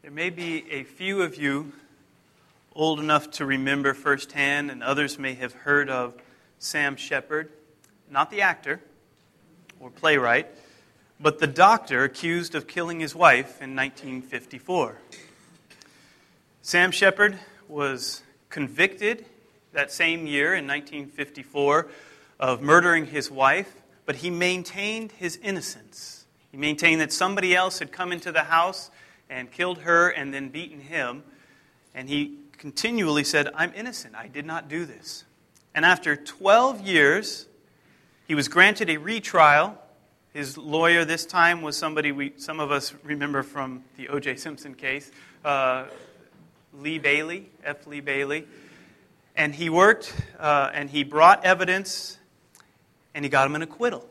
There may be a few of you old enough to remember firsthand, and others may have heard of Sam Shepard, not the actor or playwright, but the doctor accused of killing his wife in 1954. Sam Shepard was convicted that same year in 1954 of murdering his wife, but he maintained his innocence. He maintained that somebody else had come into the house and killed her and then beaten him. And he continually said, "I'm innocent. I did not do this." And after 12 years, he was granted a retrial. His lawyer this time was somebody some of us remember from the O.J. Simpson case, Lee Bailey, F. Lee Bailey. And he worked and he brought evidence and he got him an acquittal.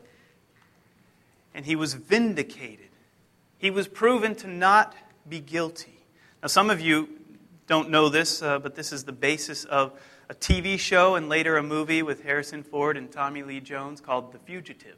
And he was vindicated. He was proven to not be guilty. Now, some of you don't know this, but this is the basis of a TV show and later a movie with Harrison Ford and Tommy Lee Jones called The Fugitive.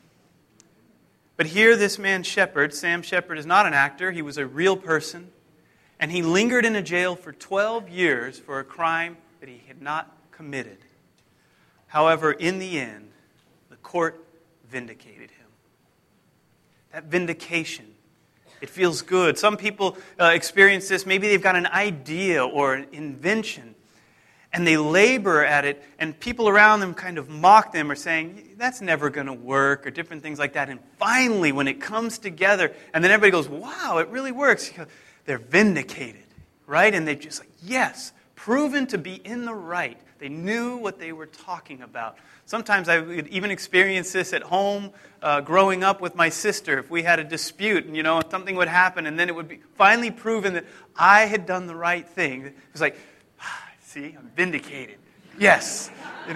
But here, this man Shepard, Sam Shepard, is not an actor. He was a real person. And he lingered in a jail for 12 years for a crime that he had not committed. However, in the end, the court vindicated him. That vindication, it feels good. Some people experience this. Maybe they've got an idea or an invention, and they labor at it, and people around them kind of mock them or saying, "That's never going to work," or different things like that. And finally, when it comes together, and then everybody goes, "Wow, it really works," they're vindicated, right? And they're just like, yes, proven to be in the right. They knew what they were talking about. Sometimes I would even experience this at home growing up with my sister. If we had a dispute and, something would happen and then it would be finally proven that I had done the right thing. It was like, see, I'm vindicated. Yes.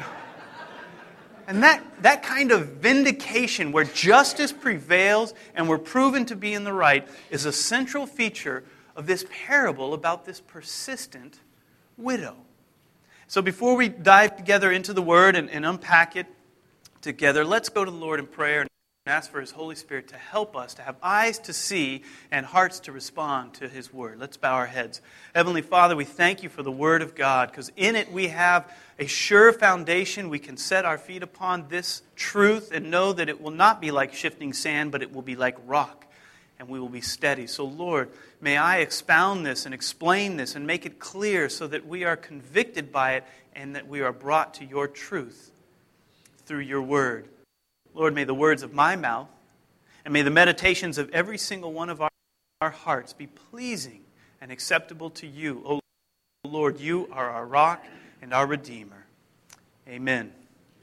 And that kind of vindication where justice prevails and we're proven to be in the right is a central feature of this parable about this persistent widow. So before we dive together into the Word and unpack it together, let's go to the Lord in prayer and ask for His Holy Spirit to help us to have eyes to see and hearts to respond to His Word. Let's bow our heads. Heavenly Father, we thank You for the Word of God, because in it we have a sure foundation. We can set our feet upon this truth and know that it will not be like shifting sand, but it will be like rock, and we will be steady. So Lord, may I expound this and explain this and make it clear so that we are convicted by it and that we are brought to Your truth through Your Word. Lord, may the words of my mouth and may the meditations of every single one of our hearts be pleasing and acceptable to You. O Lord, You are our rock and our Redeemer. Amen.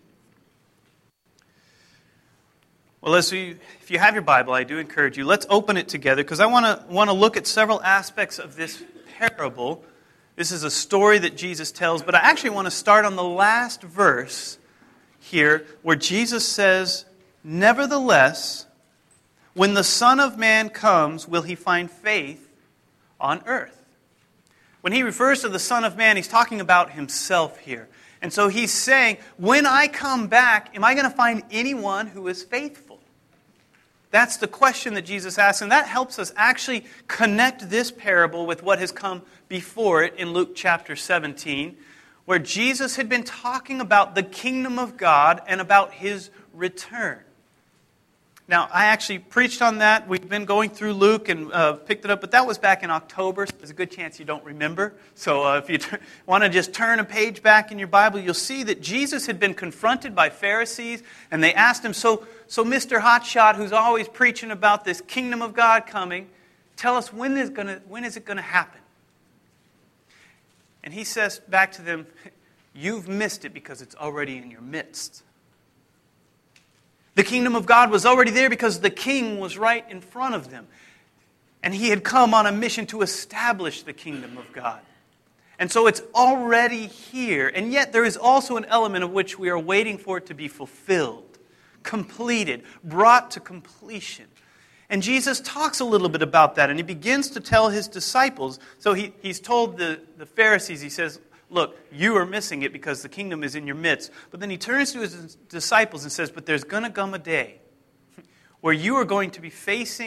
Well, if you have your Bible, I do encourage you, let's open it together, because I want to look at several aspects of this parable. This is a story that Jesus tells, but I actually want to start on the last verse here, where Jesus says, "Nevertheless, when the Son of Man comes, will He find faith on earth?" When He refers to the Son of Man, He's talking about Himself here. And so He's saying, when I come back, am I going to find anyone who is faithful? That's the question that Jesus asks, and that helps us actually connect this parable with what has come before it in Luke chapter 17, where Jesus had been talking about the kingdom of God and about His return. Now, I actually preached on that. We've been going through Luke and picked it up, but that was back in October, so there's a good chance you don't remember. So if you want to just turn a page back in your Bible, you'll see that Jesus had been confronted by Pharisees, and they asked Him, so Mr. Hotshot, who's always preaching about this kingdom of God coming, tell us when is it going to happen? And He says back to them, you've missed it because it's already in your midst. The kingdom of God was already there because the king was right in front of them. And He had come on a mission to establish the kingdom of God. And so it's already here. And yet there is also an element of which we are waiting for it to be fulfilled, completed, brought to completion. And Jesus talks a little bit about that. And He begins to tell His disciples. So he's told the Pharisees, He says, look, you are missing it because the kingdom is in your midst. But then He turns to His disciples and says, but there's going to come a day where you are going to be facing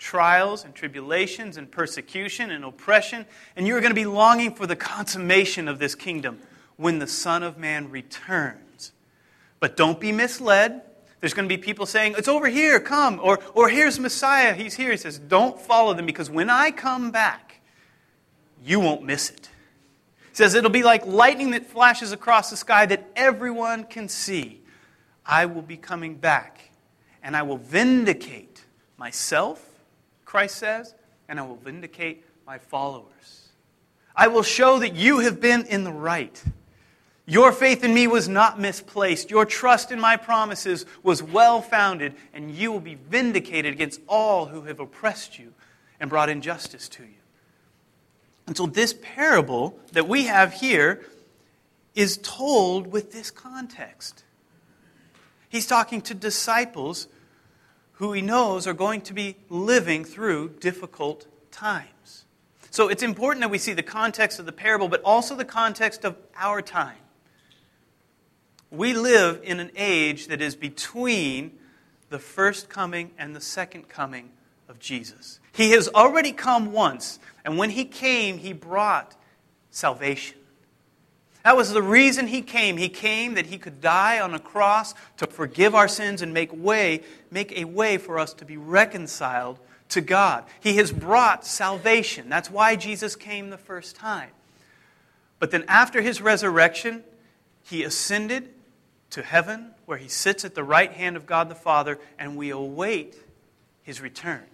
trials and tribulations and persecution and oppression, and you're going to be longing for the consummation of this kingdom when the Son of Man returns. But don't be misled. There's going to be people saying, it's over here, come, or here's Messiah, he's here. He says, don't follow them, because when I come back, you won't miss it. He says, it'll be like lightning that flashes across the sky that everyone can see. I will be coming back, and I will vindicate myself, Christ says, and I will vindicate my followers. I will show that you have been in the right. Your faith in me was not misplaced. Your trust in my promises was well-founded, and you will be vindicated against all who have oppressed you and brought injustice to you. And so this parable that we have here is told with this context. He's talking to disciples who he knows are going to be living through difficult times. So it's important that we see the context of the parable, but also the context of our time. We live in an age that is between the first coming and the second coming of Jesus. He has already come once, and when he came, he brought salvation. That was the reason he came. He came that he could die on a cross to forgive our sins and make a way for us to be reconciled to God. He has brought salvation. That's why Jesus came the first time. But then after his resurrection, he ascended to heaven, where he sits at the right hand of God the Father, and we await his return.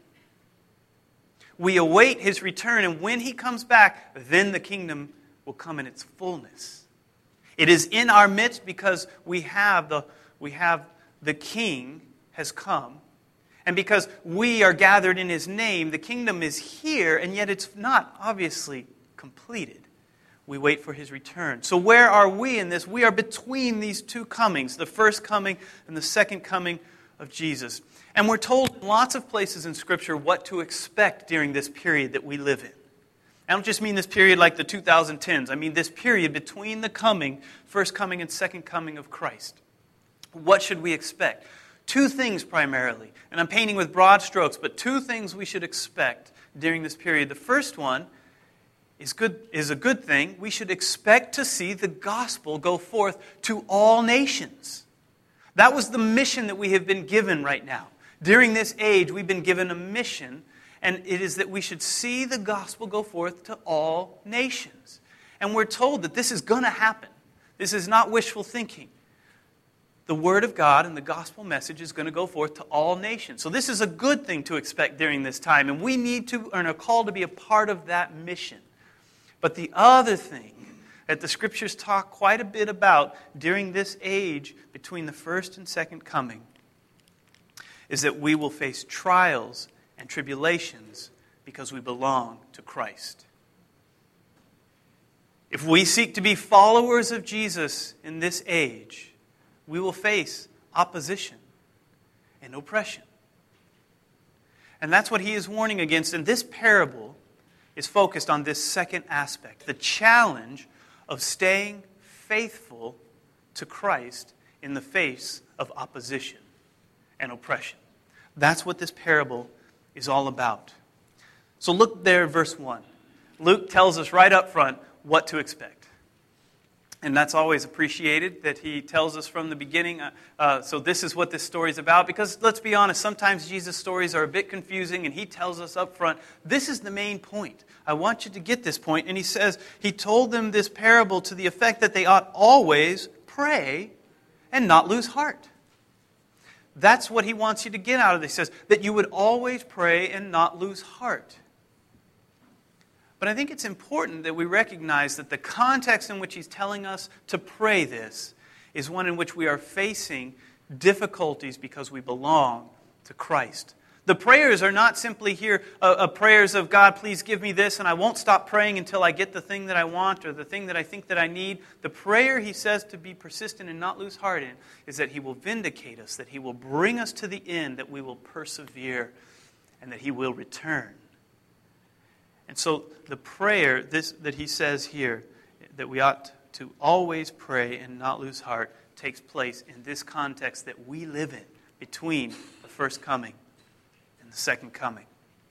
We await his return, and when he comes back, then the kingdom will come in its fullness. It is in our midst because we have the King has come. And because we are gathered in his name, the kingdom is here, and yet it's not obviously completed. We wait for his return. So where are we in this? We are between these two comings, the first coming and the second coming of Jesus. And we're told in lots of places in Scripture what to expect during this period that we live in. I don't just mean this period like the 2010s. I mean this period between the first coming and second coming of Christ. What should we expect? Two things primarily. And I'm painting with broad strokes, but two things we should expect during this period. The first one is a good thing. We should expect to see the gospel go forth to all nations. That was the mission that we have been given right now. During this age, we've been given a mission, and it is that we should see the gospel go forth to all nations. And we're told that this is going to happen. This is not wishful thinking. The Word of God and the gospel message is going to go forth to all nations. So this is a good thing to expect during this time, and we need to and are called to be a part of that mission. But the other thing that the Scriptures talk quite a bit about during this age between the first and second coming is that we will face trials and tribulations because we belong to Christ. If we seek to be followers of Jesus in this age, we will face opposition and oppression. And that's what he is warning against. And this parable is focused on this second aspect, the challenge of staying faithful to Christ in the face of opposition and oppression. That's what this parable is all about. So look there at verse 1. Luke tells us right up front what to expect. And that's always appreciated that he tells us from the beginning. So this is what this story is about. Because let's be honest, sometimes Jesus' stories are a bit confusing, and he tells us up front, this is the main point. I want you to get this point. And he says, he told them this parable to the effect that they ought always pray and not lose heart. That's what he wants you to get out of this. He says that you would always pray and not lose heart. But I think it's important that we recognize that the context in which he's telling us to pray this is one in which we are facing difficulties because we belong to Christ. The prayers are not simply here prayers of, God, please give me this, and I won't stop praying until I get the thing that I want or the thing that I think that I need. The prayer he says to be persistent and not lose heart in is that he will vindicate us, that he will bring us to the end, that we will persevere, and that he will return. And so the prayer that he says here, that we ought to always pray and not lose heart, takes place in this context that we live in between the first coming and the second coming.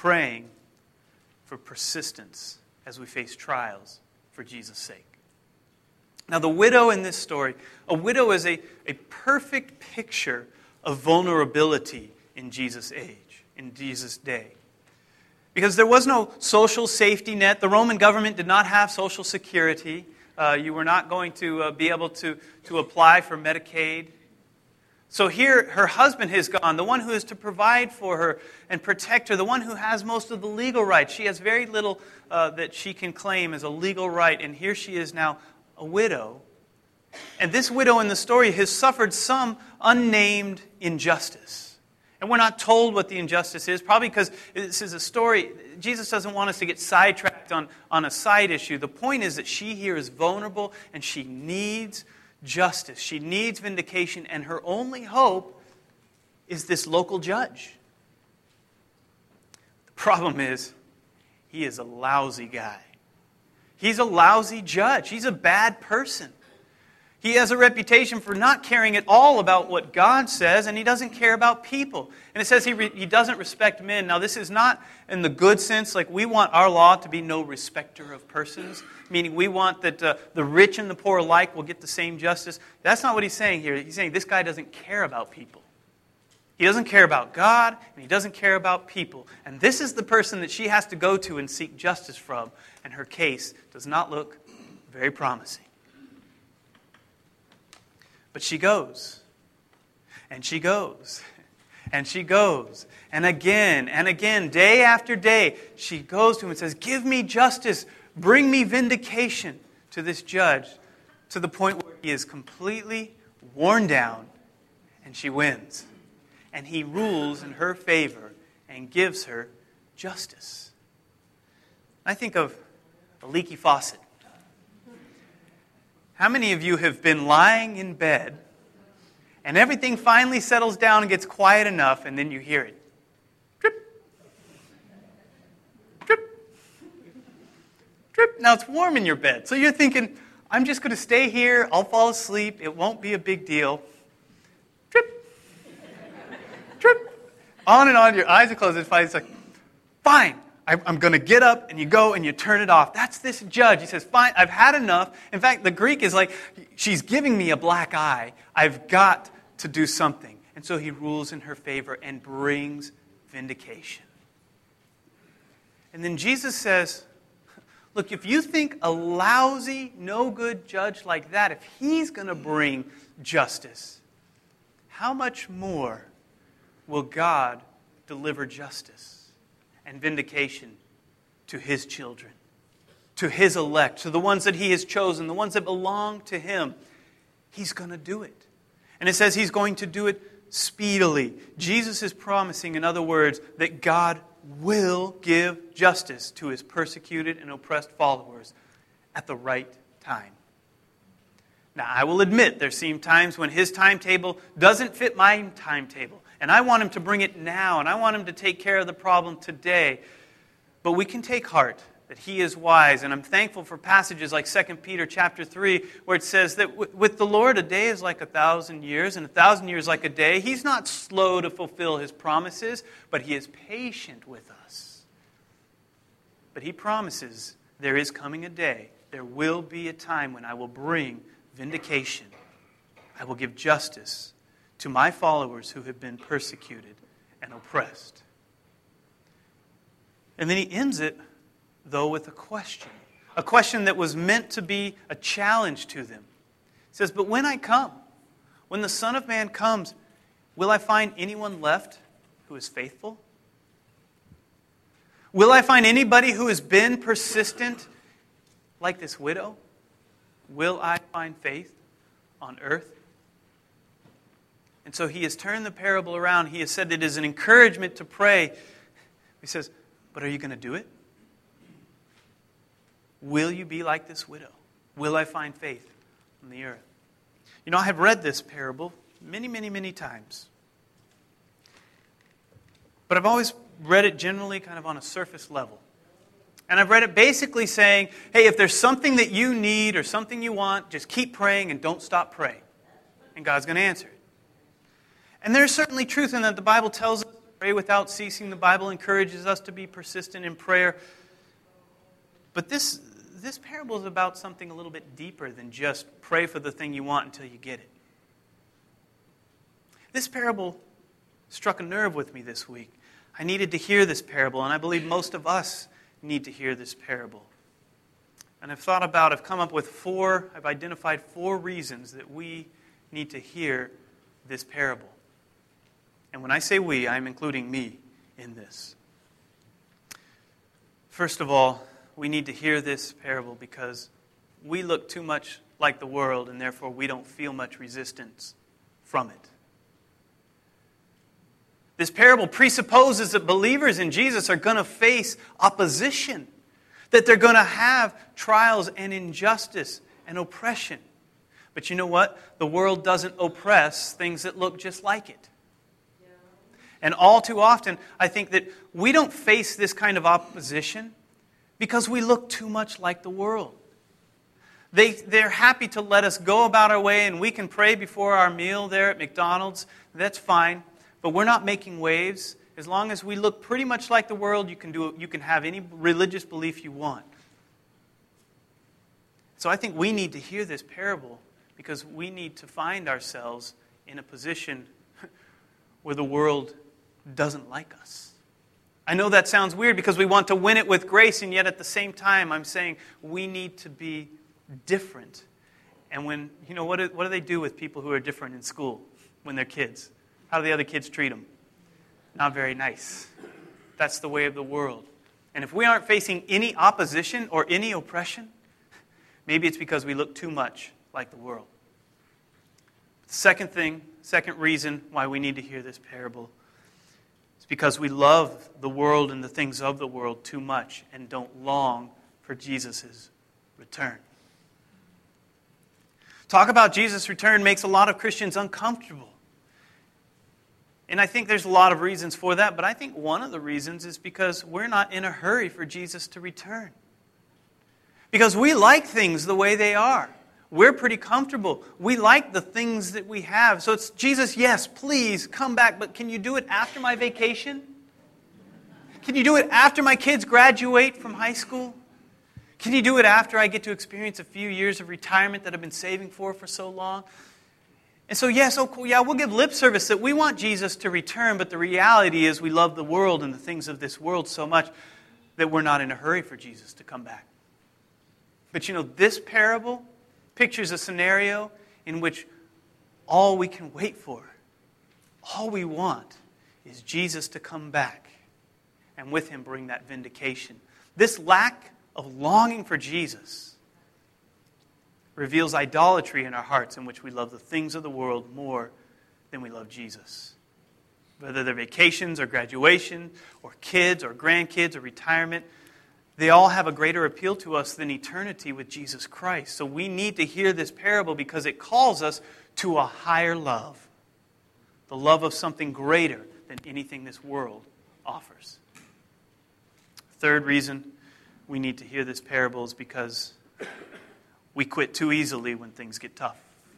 praying for persistence as we face trials for Jesus' sake. Now, the widow in this story, a widow is a perfect picture of vulnerability in Jesus' age, in Jesus' day. Because there was no social safety net. The Roman government did not have Social Security. You were not going to be able to apply for Medicaid. So here, her husband has gone, the one who is to provide for her and protect her, the one who has most of the legal rights. She has very little that she can claim as a legal right, and here she is now a widow. And this widow in the story has suffered some unnamed injustice. And we're not told what the injustice is, probably because this is a story. Jesus doesn't want us to get sidetracked on a side issue. The point is that she here is vulnerable and she needs justice. She needs vindication, and her only hope is this local judge. The problem is, he is a lousy guy. He's a lousy judge. He's a bad person. He has a reputation for not caring at all about what God says, and he doesn't care about people. And it says he doesn't respect men. Now, this is not in the good sense, like we want our law to be no respecter of persons, meaning we want that the rich and the poor alike will get the same justice. That's not what he's saying here. He's saying this guy doesn't care about people. He doesn't care about God, and he doesn't care about people. And this is the person that she has to go to and seek justice from, and her case does not look very promising. But she goes, and she goes, and she goes, and again, day after day, she goes to him and says, "Give me justice, bring me vindication," to this judge, to the point where he is completely worn down, and she wins. And he rules in her favor and gives her justice. I think of a leaky faucet. How many of you have been lying in bed and everything finally settles down and gets quiet enough and then you hear it? Drip. Drip. Drip. Now it's warm in your bed. So you're thinking, I'm just going to stay here. I'll fall asleep. It won't be a big deal. Drip. Drip. On and on. Your eyes are closed. And finally it's like, fine. I'm going to get up, and you go and you turn it off. That's this judge. He says, fine, I've had enough. In fact, the Greek is like, she's giving me a black eye. I've got to do something. And so he rules in her favor and brings vindication. And then Jesus says, look, if you think a lousy, no-good judge like that, if he's going to bring justice, how much more will God deliver justice and vindication to his children, to his elect, to the ones that he has chosen, the ones that belong to him? He's going to do it. And it says he's going to do it speedily. Jesus is promising, in other words, that God will give justice to his persecuted and oppressed followers at the right time. Now, I will admit there seem times when his timetable doesn't fit my timetable. And I want him to bring it now, and I want him to take care of the problem today. But we can take heart that he is wise. And I'm thankful for passages like 2 Peter chapter 3, where it says that with the Lord, a day is like 1,000 years, and 1,000 years like a day. He's not slow to fulfill his promises, but he is patient with us. But he promises there is coming a day, there will be a time when I will bring vindication. I will give justice to my followers who have been persecuted and oppressed. And then he ends it, though, with a question that was meant to be a challenge to them. He says, but when I come, when the Son of Man comes, will I find anyone left who is faithful? Will I find anybody who has been persistent like this widow? Will I find faith on earth? And so he has turned the parable around. He has said it is an encouragement to pray. He says, but are you going to do it? Will you be like this widow? Will I find faith on the earth? You know, I have read this parable many, many, many times. But I've always read it generally kind of on a surface level. And I've read it basically saying, hey, if there's something that you need or something you want, just keep praying and don't stop praying. And God's going to answer it. And there's certainly truth in that. The Bible tells us Pray without ceasing. The Bible encourages us to be persistent in prayer. But this parable is about something a little bit deeper than just pray for the thing you want until you get it. This parable struck a nerve with me this week. I needed to hear this parable, and I believe most of us need to hear this parable. And I've identified 4 reasons that we need to hear this parable. And when I say we, I'm including me in this. First of all, we need to hear this parable because we look too much like the world, and therefore we don't feel much resistance from it. This parable presupposes that believers in Jesus are going to face opposition, that they're going to have trials and injustice and oppression. But you know what? The world doesn't oppress things that look just like it. And all too often, I think that we don't face this kind of opposition because we look too much like the world. They're happy to let us go about our way, and we can pray before our meal there at McDonald's. That's fine. But we're not making waves. As long as we look pretty much like the world, you can have any religious belief you want. So I think we need to hear this parable because we need to find ourselves in a position where the world doesn't like us. I know that sounds weird because we want to win it with grace, and yet at the same time I'm saying we need to be different. And what do they do with people who are different in school when they're kids? How do the other kids treat them? Not very nice. That's the way of the world. And if we aren't facing any opposition or any oppression, maybe it's because we look too much like the world. Second reason why we need to hear this parable is because we love the world and the things of the world too much and don't long for Jesus' return. Talk about Jesus' return makes a lot of Christians uncomfortable. And I think there's a lot of reasons for that, but I think one of the reasons is because we're not in a hurry for Jesus to return. Because we like things the way they are. We're pretty comfortable. We like the things that we have. So it's, Jesus, yes, please come back, but can you do it after my vacation? Can you do it after my kids graduate from high school? Can you do it after I get to experience a few years of retirement that I've been saving for so long? And so, yes, cool, we'll give lip service that we want Jesus to return, but the reality is we love the world and the things of this world so much that we're not in a hurry for Jesus to come back. But this parable pictures a scenario in which all we can wait for, all we want, is Jesus to come back and with Him bring that vindication. This lack of longing for Jesus reveals idolatry in our hearts in which we love the things of the world more than we love Jesus. Whether they're vacations or graduation or kids or grandkids or retirement, they all have a greater appeal to us than eternity with Jesus Christ. So we need to hear this parable because it calls us to a higher love. The love of something greater than anything this world offers. Third reason we need to hear this parable is because we quit too easily when things get tough.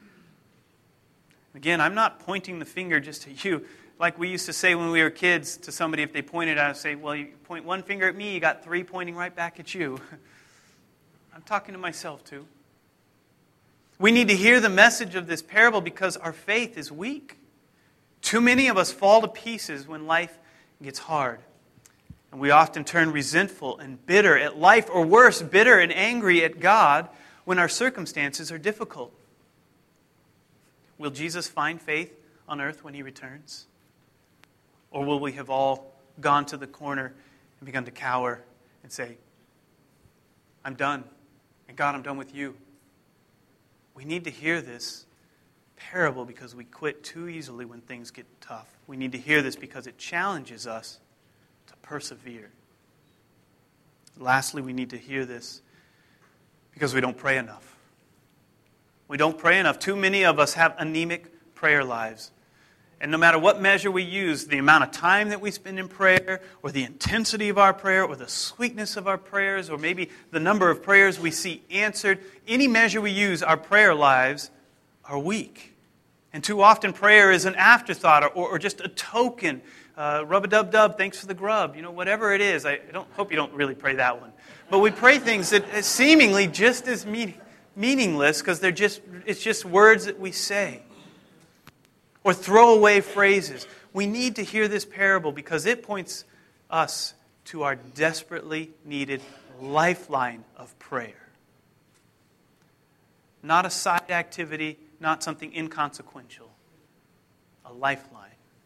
Again, I'm not pointing the finger just at you. Like we used to say when we were kids to somebody, if they pointed at us, say, well, you point one finger at me, you got 3 pointing right back at you. I'm talking to myself too. We need to hear the message of this parable because our faith is weak. Too many of us fall to pieces when life gets hard. And we often turn resentful and bitter at life, or worse, bitter and angry at God when our circumstances are difficult. Will Jesus find faith on earth when He returns? Or will we have all gone to the corner and begun to cower and say, I'm done. And God, I'm done with you. We need to hear this parable because we quit too easily when things get tough. We need to hear this because it challenges us to persevere. Lastly, we need to hear this because we don't pray enough. We don't pray enough. Too many of us have anemic prayer lives. And no matter what measure we use, the amount of time that we spend in prayer, or the intensity of our prayer, or the sweetness of our prayers, or maybe the number of prayers we see answered, any measure we use, our prayer lives are weak. And too often prayer is an afterthought or just a token rub-a-dub-dub, thanks for the grub. Whatever it is. I don't hope you don't really pray that one. But we pray things that are seemingly just as meaningless because it's just words that we say. Or throwaway phrases. We need to hear this parable because it points us to our desperately needed lifeline of prayer. Not a side activity, not something inconsequential. A lifeline.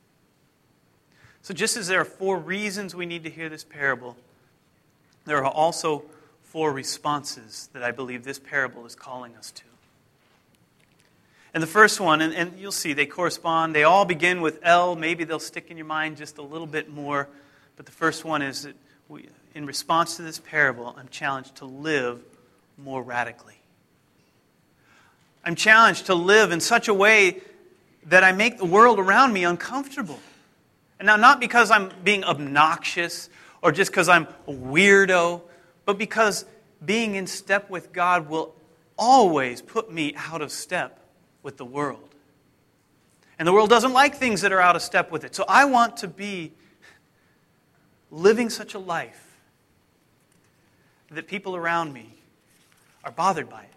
So just as there are 4 reasons we need to hear this parable, there are also 4 responses that I believe this parable is calling us to. And the first one, and you'll see they correspond, they all begin with L. Maybe they'll stick in your mind just a little bit more. But the first one is that in response to this parable, I'm challenged to live more radically. I'm challenged to live in such a way that I make the world around me uncomfortable. And now, not because I'm being obnoxious or just because I'm a weirdo, but because being in step with God will always put me out of step with the world. And the world doesn't like things that are out of step with it. So I want to be living such a life that people around me are bothered by it.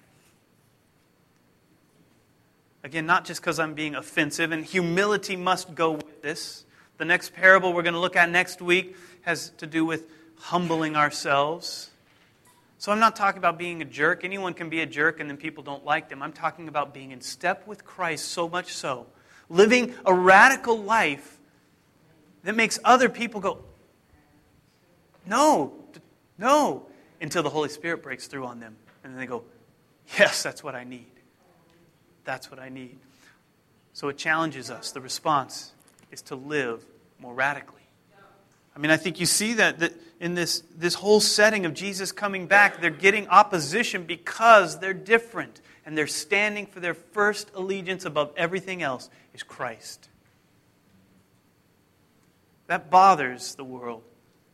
Again, not just because I'm being offensive, and humility must go with this. The next parable we're going to look at next week has to do with humbling ourselves. So I'm not talking about being a jerk. Anyone can be a jerk and then people don't like them. I'm talking about being in step with Christ so much so. Living a radical life that makes other people go, no, until the Holy Spirit breaks through on them. And then they go, yes, that's what I need. That's what I need. So it challenges us. The response is to live more radically. I think you see that in this whole setting of Jesus coming back, they're getting opposition because they're different. And they're standing for their first allegiance above everything else is Christ. That bothers the world.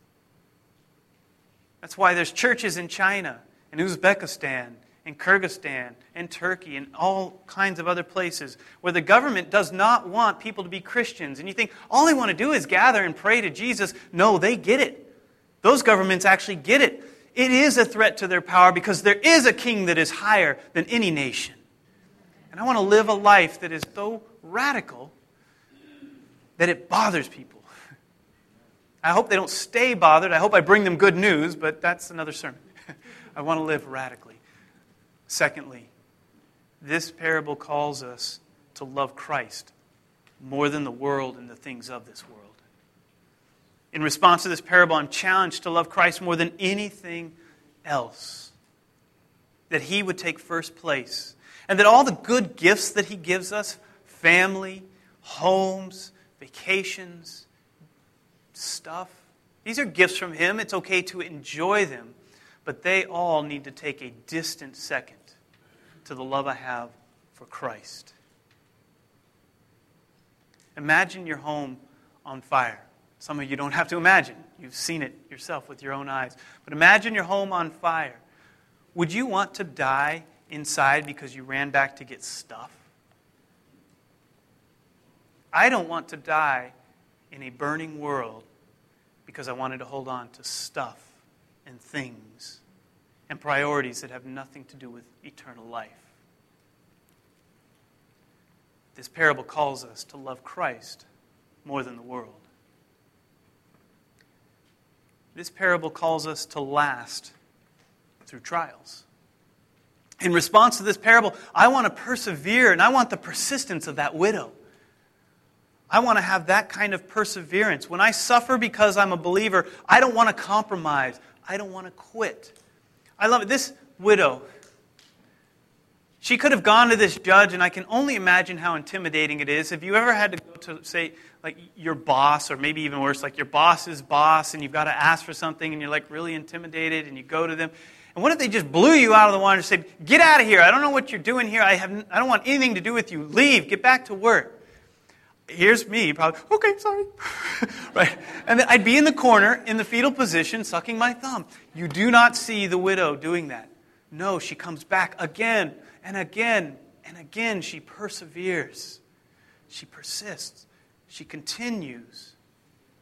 That's why there's churches in China and Uzbekistan and Kyrgyzstan and Turkey and all kinds of other places where the government does not want people to be Christians. And you think, all they want to do is gather and pray to Jesus. No, they get it. Those governments actually get it. It is a threat to their power because there is a king that is higher than any nation. And I want to live a life that is so radical that it bothers people. I hope they don't stay bothered. I hope I bring them good news, but that's another sermon. I want to live radically. Secondly, this parable calls us to love Christ more than the world and the things of this world. In response to this parable, I'm challenged to love Christ more than anything else. That He would take first place. And that all the good gifts that He gives us, family, homes, vacations, stuff, these are gifts from Him. It's okay to enjoy them. But they all need to take a distant second to the love I have for Christ. Imagine your home on fire. Some of you don't have to imagine. You've seen it yourself with your own eyes. But imagine your home on fire. Would you want to die inside because you ran back to get stuff? I don't want to die in a burning world because I wanted to hold on to stuff and things and priorities that have nothing to do with eternal life. This parable calls us to love Christ more than the world. This parable calls us to last through trials. In response to this parable, I want to persevere, and I want the persistence of that widow. I want to have that kind of perseverance. When I suffer because I'm a believer, I don't want to compromise. I don't want to quit. I love it. This widow, she could have gone to this judge, and I can only imagine how intimidating it is. Have you ever had to go to, say, like your boss, or maybe even worse, like your boss's boss, and you've got to ask for something, and you're like really intimidated, and you go to them. And what if they just blew you out of the water and said, get out of here. I don't know what you're doing here. I don't want anything to do with you. Leave. Get back to work. Here's me, probably, okay, sorry. Right? And then I'd be in the corner, in the fetal position, sucking my thumb. You do not see the widow doing that. No, she comes back again and again and again. She perseveres. She persists. She continues.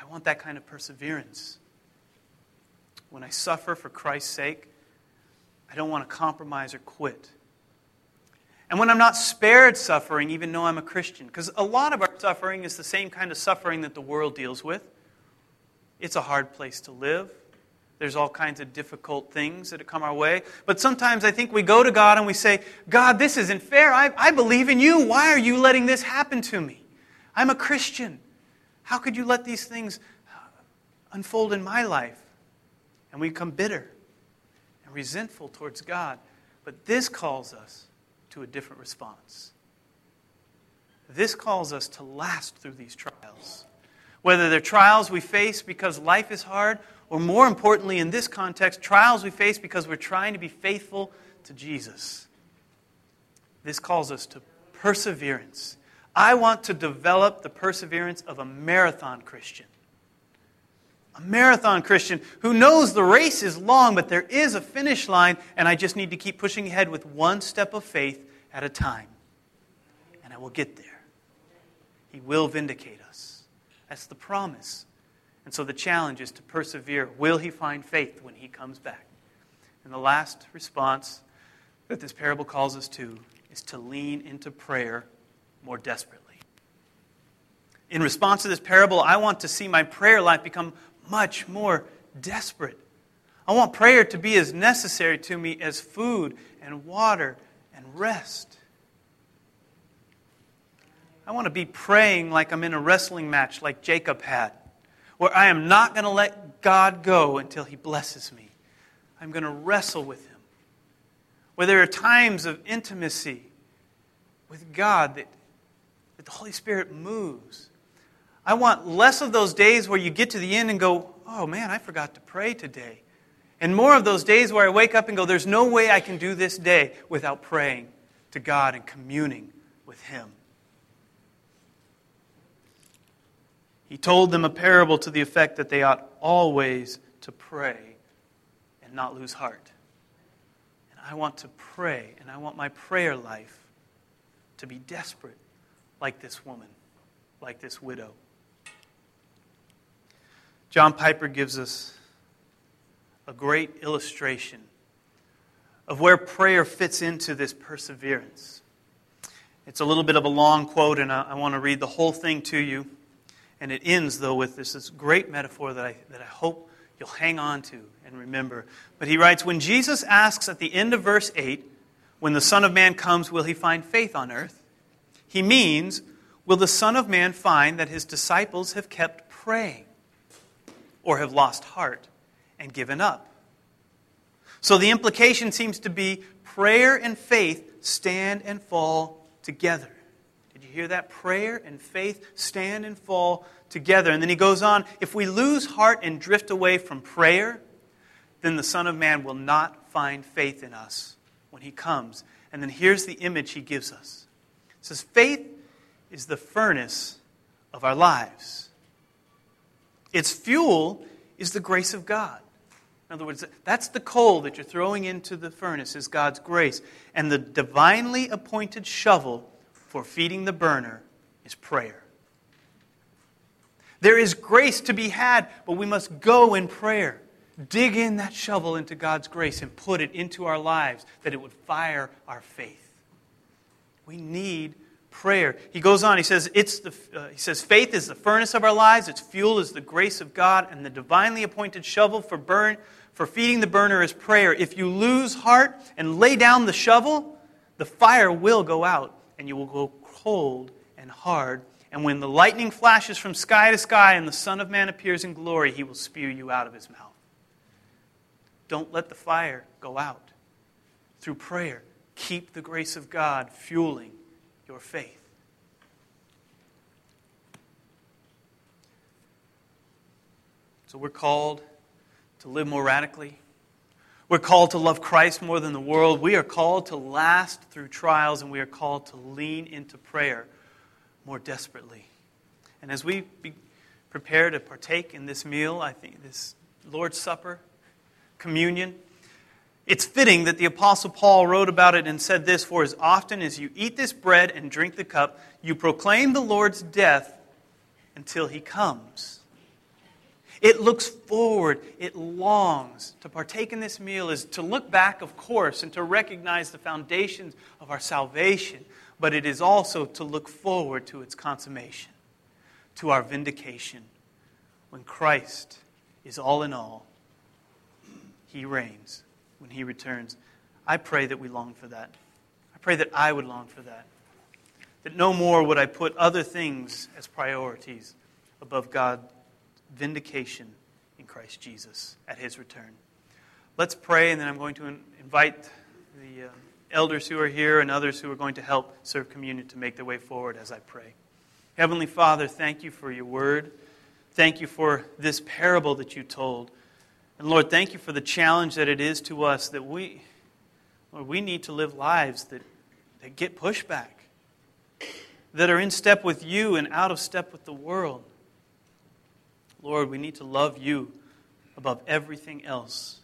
I want that kind of perseverance. When I suffer for Christ's sake, I don't want to compromise or quit. And when I'm not spared suffering, even though I'm a Christian, because a lot of our suffering is the same kind of suffering that the world deals with. It's a hard place to live. There's all kinds of difficult things that come our way. But sometimes I think we go to God and we say, God, this isn't fair. I believe in you. Why are you letting this happen to me? I'm a Christian. How could you let these things unfold in my life? And we become bitter and resentful towards God. But this calls us to a different response. This calls us to last through these trials. Whether they're trials we face because life is hard, or more importantly in this context, trials we face because we're trying to be faithful to Jesus. This calls us to perseverance. I want to develop the perseverance of a marathon Christian. A marathon Christian who knows the race is long, but there is a finish line, and I just need to keep pushing ahead with one step of faith at a time. And I will get there. He will vindicate us. That's the promise. And so the challenge is to persevere. Will he find faith when he comes back? And the last response that this parable calls us to is to lean into prayer more desperately. In response to this parable, I want to see my prayer life become much more desperate. I want prayer to be as necessary to me as food and water and rest. I want to be praying like I'm in a wrestling match like Jacob had, where I am not going to let God go until he blesses me. I'm going to wrestle with him. Where there are times of intimacy with God that the Holy Spirit moves. I want less of those days where you get to the end and go, oh man, I forgot to pray today. And more of those days where I wake up and go, there's no way I can do this day without praying to God and communing with him. He told them a parable to the effect that they ought always to pray and not lose heart. And I want to pray, and I want my prayer life to be desperate like this woman, like this widow. John Piper gives us a great illustration of where prayer fits into this perseverance. It's a little bit of a long quote, and I want to read the whole thing to you. And it ends, though, with this great metaphor that I hope you'll hang on to and remember. But he writes, when Jesus asks at the end of verse 8, when the Son of Man comes, will he find faith on earth? He means, will the Son of Man find that his disciples have kept praying or have lost heart and given up? So the implication seems to be prayer and faith stand and fall together. Did you hear that? Prayer and faith stand and fall together. And then he goes on, if we lose heart and drift away from prayer, then the Son of Man will not find faith in us when he comes. And then here's the image he gives us. It says, faith is the furnace of our lives. Its fuel is the grace of God. In other words, that's the coal that you're throwing into the furnace is God's grace. And the divinely appointed shovel for feeding the burner is prayer. There is grace to be had, but we must go in prayer. Dig in that shovel into God's grace and put it into our lives that it would fire our faith. We need prayer. He goes on, he says faith is the furnace of our lives, its fuel is the grace of God, and the divinely appointed shovel for feeding the burner is prayer. If you lose heart and lay down the shovel, the fire will go out and you will go cold and hard. And when the lightning flashes from sky to sky and the Son of Man appears in glory, he will spew you out of his mouth. Don't let the fire go out. Through prayer, keep the grace of God fueling your faith. So we're called to live more radically. We're called to love Christ more than the world. We are called to last through trials, and we are called to lean into prayer more desperately. And as we prepare to partake in this meal, I think this Lord's Supper, communion, it's fitting that the Apostle Paul wrote about it and said this, for as often as you eat this bread and drink the cup, you proclaim the Lord's death until he comes. It looks forward. It longs. To partake in this meal is to look back, of course, and to recognize the foundations of our salvation. But it is also to look forward to its consummation, to our vindication. When Christ is all in all, He reigns. When He returns, I pray that we long for that. I pray that I would long for that. That no more would I put other things as priorities above God's vindication in Christ Jesus at His return. Let's pray, and then I'm going to invite the elders who are here and others who are going to help serve communion to make their way forward as I pray. Heavenly Father, thank you for your word. Thank you for this parable that you told. And Lord, thank you for the challenge that it is to us that we need to live lives that get pushback, that are in step with you and out of step with the world. Lord, we need to love you above everything else.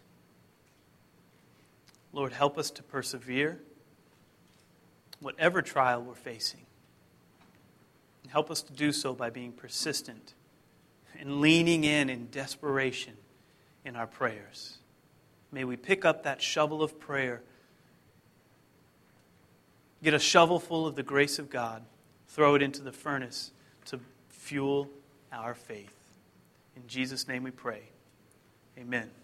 Lord, help us to persevere, whatever trial we're facing. And help us to do so by being persistent and leaning in desperation in our prayers. May we pick up that shovel of prayer, get a shovel full of the grace of God, throw it into the furnace to fuel our faith. In Jesus' name we pray. Amen.